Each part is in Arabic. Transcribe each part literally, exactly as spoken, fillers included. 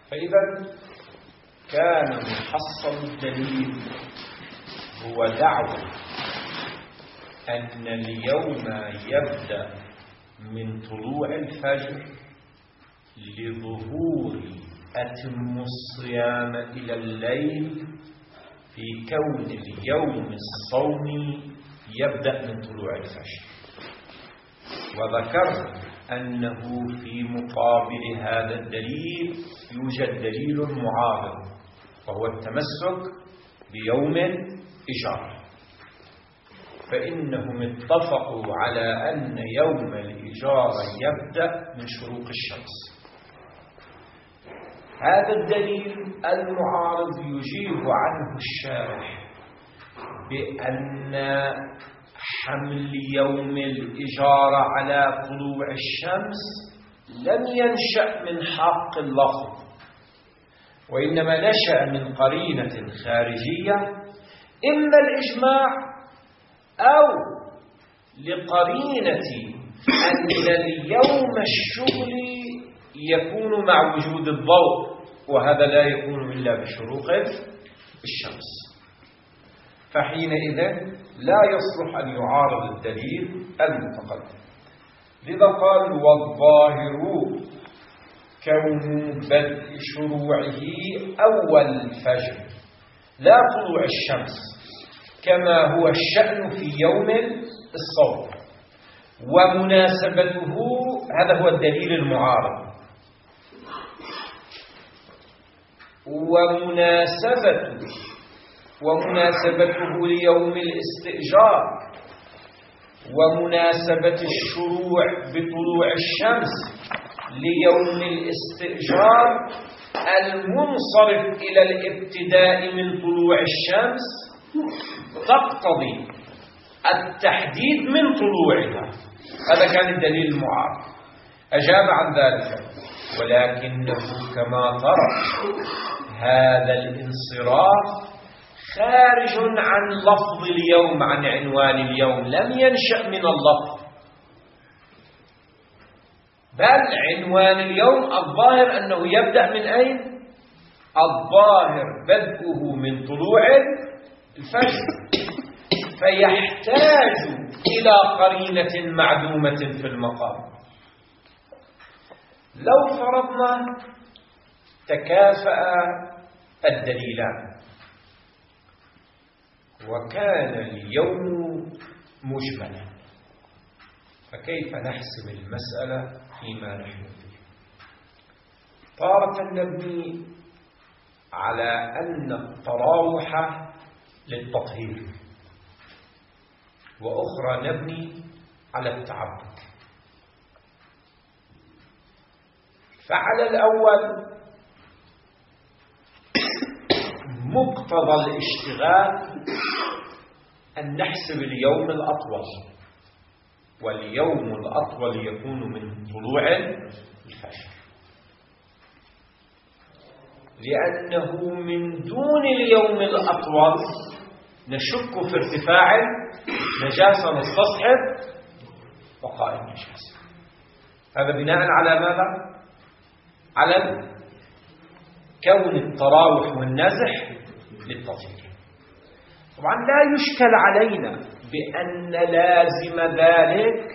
فإذا كان محصل الدليل هو دعوة أن اليوم يبدأ من طلوع الفجر لظهور أتم الصيام إلى الليل، في كون اليوم الصومي يبدأ من طلوع الفجر. وذكر أنه في مقابل هذا الدليل يوجد دليل معارض، وهو التمسك بيوم الإجارة. فإنهم اتفقوا على أن يوم الإجارة يبدأ من شروق الشمس. هذا الدليل المعارض يجيب عنه الشارح بأن حمل يوم الإجارة على طلوع الشمس لم ينشأ من حق اللفظ، وإنما نشأ من قرينة خارجية، إما الإجماع أو لقرينة أن اليوم الشغلي يكون مع وجود الضوء، وهذا لا يكون إلا بشروق الشمس. فحينئذ لا يصلح أن يعارض الدليل المتقدم. لذا قال: والظاهر كون بدء شروعه أول الفجر لا طلوع الشمس، كما هو الشأن في يوم الصوم. ومناسبته، هذا هو الدليل المعارض، ومناسبته ومناسبته ليوم الاستئجار ومناسبة الشروع بطلوع الشمس ليوم الاستئجار المنصرف إلى الابتداء من طلوع الشمس تقتضي التحديد من طلوعها. هذا كان الدليل المعارض. أجاب عن ذلك: ولكنه كما ترى هذا الانصراف خارج عن لفظ اليوم، عن عنوان اليوم، لم ينشأ من اللفظ، بل عنوان اليوم الظاهر أنه يبدأ من أين؟ الظاهر بدءه من طلوع الفجر، فيحتاج إلى قرينة معدومة في المقام. لو فرضنا تكافأ الدليلان وكان اليوم مجملا، فكيف نحسب المسألة فيما نحن فيه؟ تارة نبني على أن التراوح للتطهير، وأخرى نبني على التعبد. فعلى الأول مقتضى الاشتغال أن نحسب اليوم الأطول، واليوم الأطول يكون من طلوع الفجر، لأنه من دون اليوم الأطول نشك في ارتفاع نجاسة، نستصحب بقاء النجاسة. هذا بناء على ماذا؟ على كون التراوح والنزح للتطهير. طبعا لا يشكل علينا بأن لازم ذلك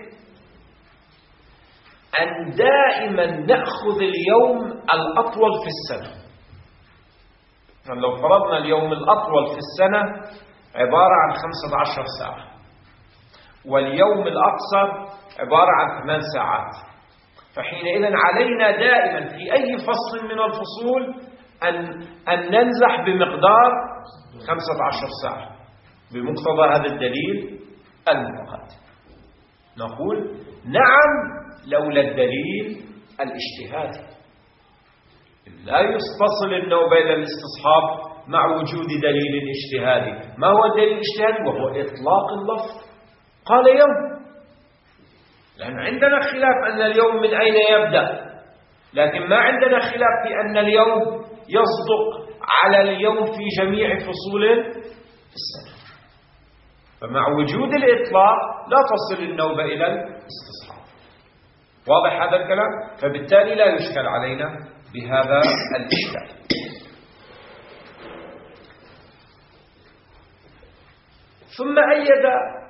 أن دائما نأخذ اليوم الأطول في السنة. يعني لو فرضنا اليوم الأطول في السنة عبارة عن خمسة عشر ساعة، واليوم الأقصر عبارة عن ثمان ساعات، فحينئذ علينا دائما في أي فصل من الفصول أن, أن ننزح بمقدار خمسة عشر ساعة بمقتضى هذا الدليل المتقدم. نقول نعم لولا الدليل الاجتهادي. لا يستصل النوبة إلى الاستصحاب مع وجود دليل اجتهادي. ما هو الدليل الاجتهادي؟ وهو إطلاق اللفظ. قال يوم، لأن عندنا خلاف أن اليوم من أين يبدأ، لكن ما عندنا خلاف في أن اليوم يصدق على اليوم في جميع فصول السنة. فمع وجود الإطلاق لا تصل النوبة إلى الاستصحاب. واضح هذا الكلام؟ فبالتالي لا يشكل علينا بهذا الإشكال. ثم أيد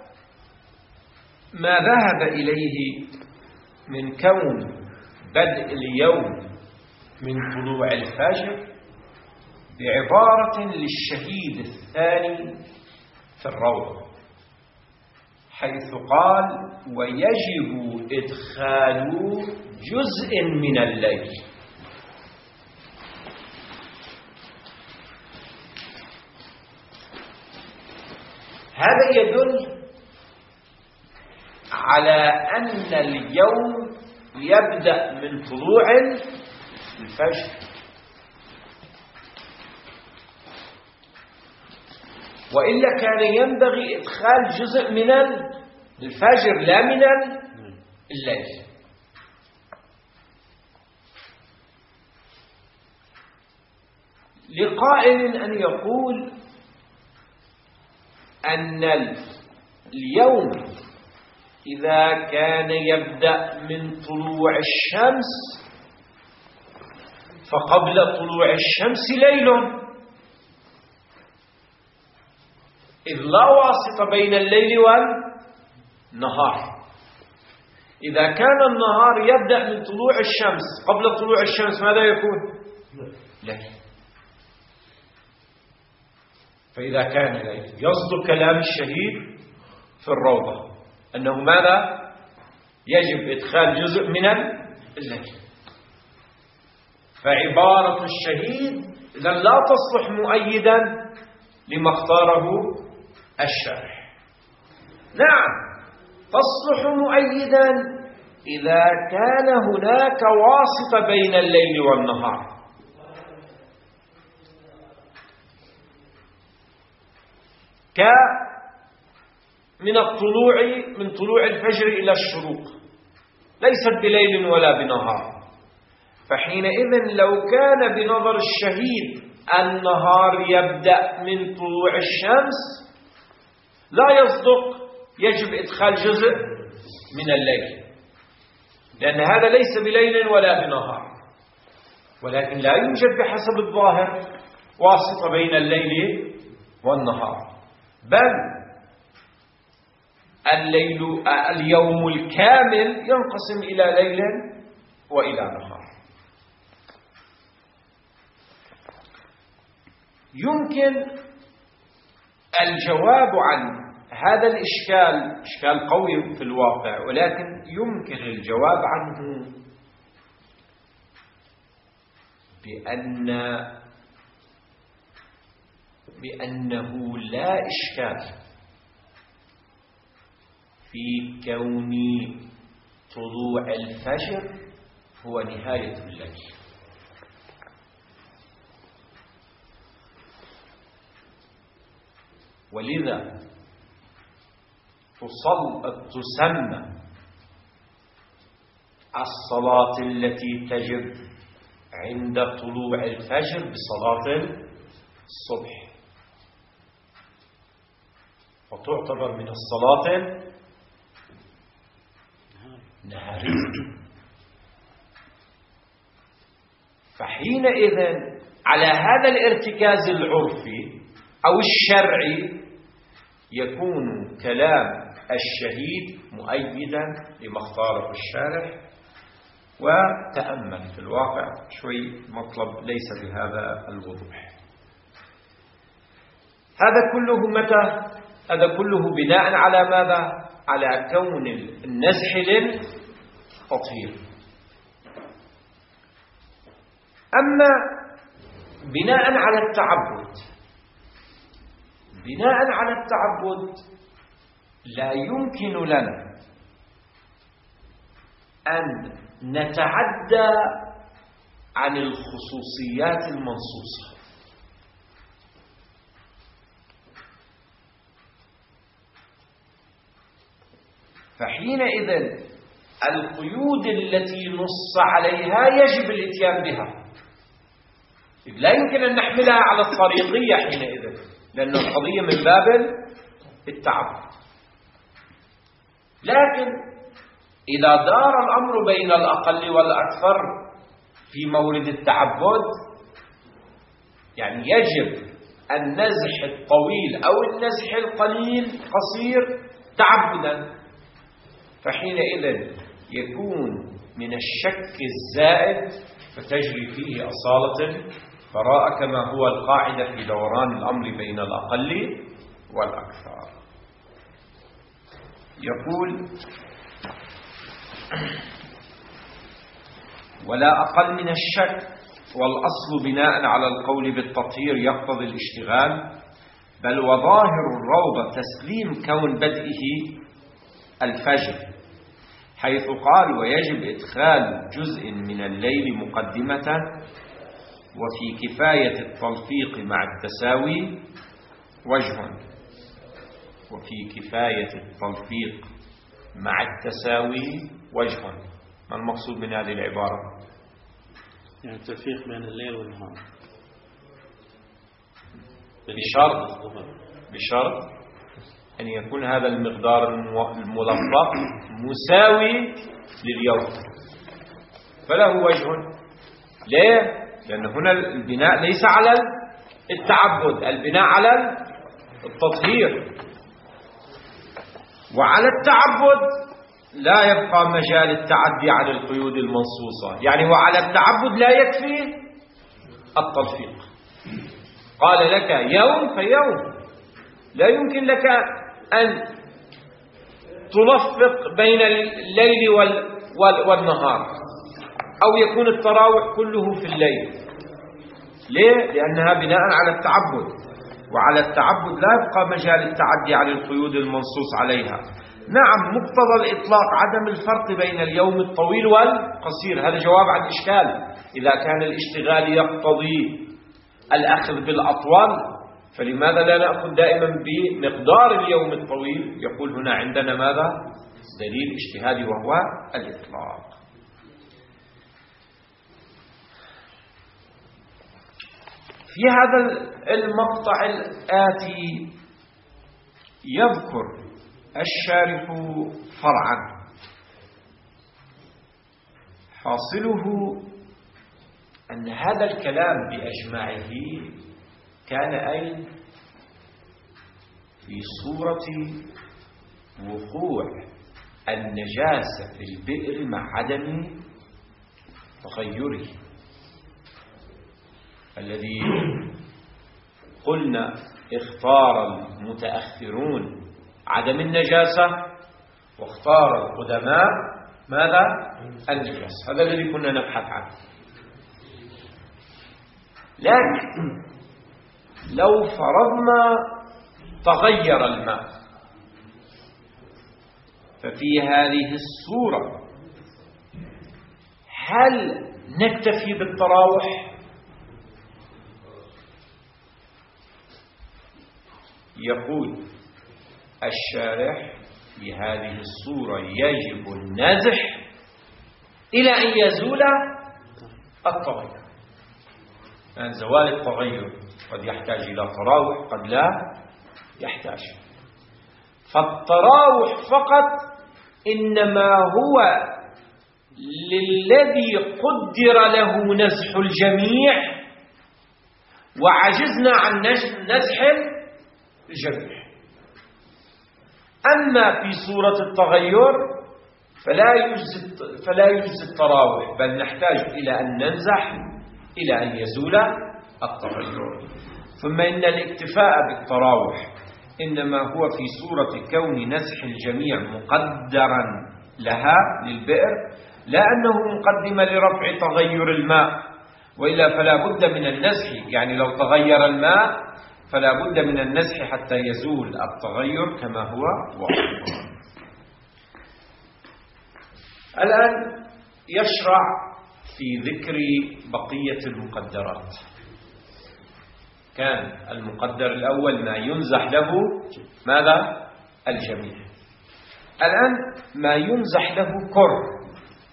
ما ذهب إليه من كون بدء اليوم من طلوع الفجر بعبارة للشهيد الثاني في الروضة، حيث قال: ويجب إدخال جزء من الليل. هذا يدل على أن اليوم يبدأ من طلوع الفجر، وإلا كان ينبغي إدخال جزء من الفجر لا من الليل. لقائل أن يقول أن اليوم إذا كان يبدأ من طلوع الشمس فقبل طلوع الشمس ليل، إذ لا واسطة بين الليل والنهار. إذا كان النهار يبدأ من طلوع الشمس قبل طلوع الشمس ماذا يكون؟ ليل. فإذا كان ليل يصدق كلام الشهيد في الروضة أنه ماذا؟ يجب إدخال جزء من الليل. فعبارة الشهيد إذن لا تصلح مؤيدا لما اختاره الشارح. نعم تصلح مؤيدا إذا كان هناك واسطة بين الليل والنهار، ك من الطلوع من طلوع الفجر إلى الشروق ليست بليل ولا بنهار. فحينئذ لو كان بنظر الشهيد النهار يبدأ من طلوع الشمس لا يصدق، يجب إدخال جزء من الليل، لأن هذا ليس بليل ولا بنهار. ولكن لا يوجد بحسب الظاهر واسطة بين الليل والنهار، بل الليل اليوم الكامل ينقسم إلى ليل وإلى نهار. يمكن الجواب عن هذا الإشكال، إشكال قوي في الواقع، ولكن يمكن الجواب عنه بأن بأنه لا إشكال في كون طلوع الفجر هو نهاية الليل. ولذا تسمى الصلاة التي تجب عند طلوع الفجر بصلاة الصبح، وتعتبر من الصلاة نهارية. فحينئذ على هذا الارتكاز العرفي أو الشرعي يكون كلام الشهيد مؤيدا لما اختاره الشارح. وتأمل في الواقع شوي، مطلب ليس بهذا الوضوح. هذا كله متى؟ هذا كله بناء على ماذا؟ على كون النزح للتطهير. أما بناء على التعبد، بناء على التعبد لا يمكن لنا أن نتعدى عن الخصوصيات المنصوصة. فحينئذ القيود التي نص عليها يجب الاتيان بها، لا يمكن أن نحملها على الطريقية حينئذ، لأن القضية من باب التعبد. لكن إذا دار الأمر بين الأقل والأكثر في مورد التعبد، يعني يجب النزح الطويل أو النزح القليل قصير تعبدا، فحينئذ يكون من الشك الزائد فتجري فيه أصالة براءة، كما هو القاعدة في دوران الأمر بين الأقل والأكثر. يقول: ولا أقل من الشك، والأصل بناء على القول بالتطهير يقتضي الاشتغال، بل وظاهر الروضة تسليم كون بدئه الفجر، حيث قال: ويجب إدخال جزء من الليل مقدمة، وفي كفاية التلفيق مع التساوي وجه. وفي كفاية التلفيق مع التساوي وجه. ما المقصود من هذه العبارة؟ يعني التلفيق بين الليل والنهار بشرط بشرط أن يكون هذا المقدار الملفق مساوي لليوم، فله وجه. ليه؟ لأن هنا البناء ليس على التعبد، البناء على التطهير، وعلى التعبد لا يبقى مجال التعدي عن القيود المنصوصة، يعني وعلى التعبد لا يكفي التلفيق. قال لك يوم فيوم، لا يمكن لك أن تلفق بين الليل والنهار، أو يكون التراوح كله في الليل. ليه؟ لأنها بناء على التعبد، وعلى التعبد لا يبقى مجال التعدي عن القيود المنصوص عليها. نعم، مقتضى الإطلاق عدم الفرق بين اليوم الطويل والقصير، هذا جواب عن إشكال. إذا كان الاشتغال يقتضي الأخذ بالأطول، فلماذا لا نأخذ دائما بمقدار اليوم الطويل؟ يقول هنا عندنا ماذا؟ دليل اجتهادي وهو الإطلاق. في هذا المقطع الآتي يذكر الشارح فرعا، حاصله أن هذا الكلام بأجمعه كان أين؟ في صورة وقوع النجاسة في البئر مع عدم تغيره، الذي قلنا اختار المتأخرون عدم النجاسة، واختار القدماء ماذا؟ النجاسة. هذا الذي كنا نبحث عنه. لكن لو فرضنا تغير الماء، ففي هذه الصورة هل نكتفي بالتراوح؟ يقول الشارح في هذه الصورة يجب النزح إلى أن يزول التغير. يعني زوال التغير قد يحتاج إلى تراوح، قد لا يحتاج. فالتراوح فقط إنما هو للذي قدر له نزح الجميع وعجزنا عن نزح الجميع. أما في صورة التغير فلا يجوز فلا يجوز التراوح، بل نحتاج إلى أن ننزح إلى أن يزول التغير. ثم إن الاكتفاء بالتراوح إنما هو في صورة كون نزح الجميع مقدرا لها للبئر، لا أنه مقدم لرفع تغير الماء، وإلا فلا بد من النزح. يعني لو تغير الماء فلا بد من النزح حتى يزول التغير كما هو واضح. الآن يشرع في ذكر بقية المقدرات. كان المقدر الأول ما ينزح له ماذا؟ الجميع. الآن ما ينزح له كر،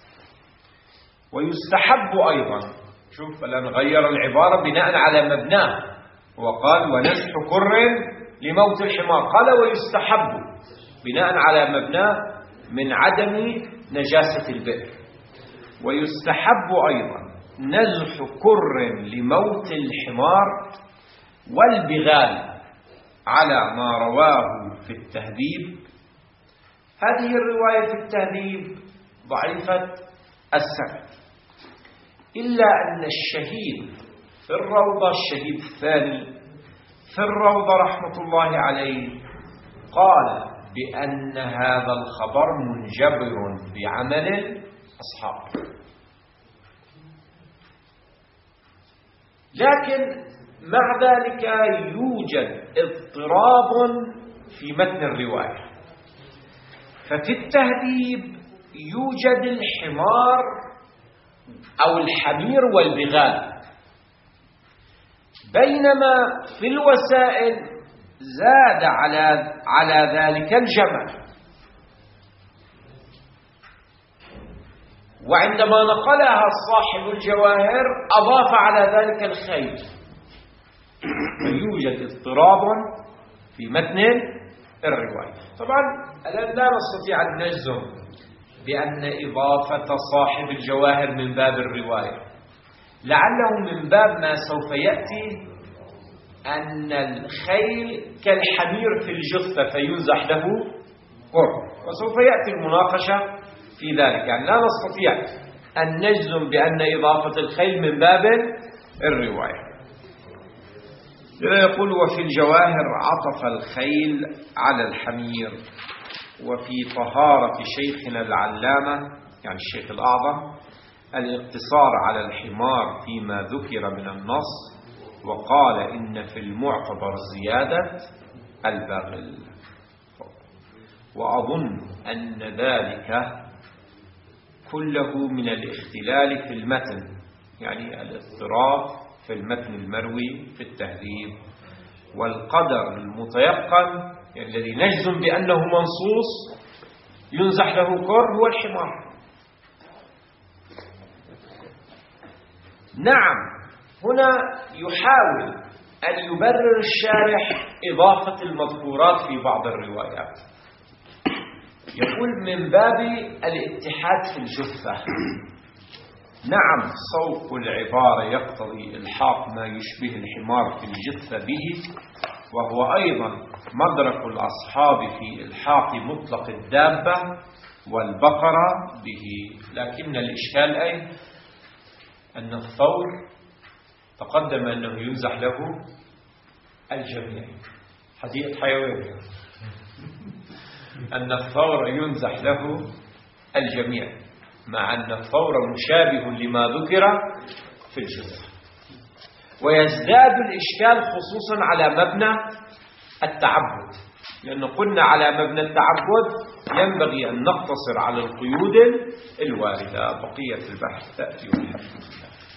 ويستحب أيضا. شوف، الآن غير العبارة بناء على مبناه، وقال ونزح كر لموت الحمار، قال ويستحب بناء على مبناه من عدم نجاسة البئر. ويستحب أيضا نزح كر لموت الحمار والبغال على ما رواه في التهذيب. هذه الرواية في التهذيب ضعيفة السند، إلا أن الشهيد في الروضة، الشهيد الثاني في الروضة رحمة الله عليه، قال بأن هذا الخبر منجبر بعمل أصحابه. لكن مع ذلك يوجد اضطراب في متن الرواية. ففي التهذيب يوجد الحمار أو الحمير والبغال، بينما في الوسائل زاد على على ذلك الجمل. وعندما نقلها صاحب الجواهر أضاف على ذلك الخيل. فيوجد اضطراب في متن الرواية. طبعا الآن لا نستطيع أن نجزم بأن إضافة صاحب الجواهر من باب الرواية، لعله من باب ما سوف يأتي، أن الخيل كالحمير في الجثة فينزح له قرب، وسوف يأتي المناقشة في ذلك. يعني لا نستطيع أن نجزم بأن إضافة الخيل من باب الرواية. يقول وفي الجواهر عطف الخيل على الحمير. وفي طهارة شيخنا العلامة يعني الشيخ الأعظم الاقتصار على الحمار فيما ذكر من النص، وقال إن في المعتبر زيادة البغل. وأظن أن ذلك كله من الاختلال في المتن، يعني الاضطراب في المتن المروي في التهذيب. والقدر المتيقن يعني الذي نجزم بأنه منصوص ينزح له كر هو الحمار. نعم، هنا يحاول أن يبرر الشارح إضافة المذكورات في بعض الروايات. يقول من باب الاتحاد في الجثة. نعم، صوب العبارة يقتضي إلحاق ما يشبه الحمار في الجثة به، وهو أيضا مدرك الأصحاب في إلحاق مطلق الدابة والبقرة به. لكن الإشكال أي أن الثور تقدم أنه ينزح له الجميع، حديقة حيوانية، أن الثور ينزح له الجميع، مع أن الثور مشابه لما ذكر في الجثة. ويزداد الإشكال خصوصا على مبنى التعبد، لأن قلنا على مبنى التعبد ينبغي أن نقتصر على القيود الواردة. بقية البحث تأتي والحمد لله.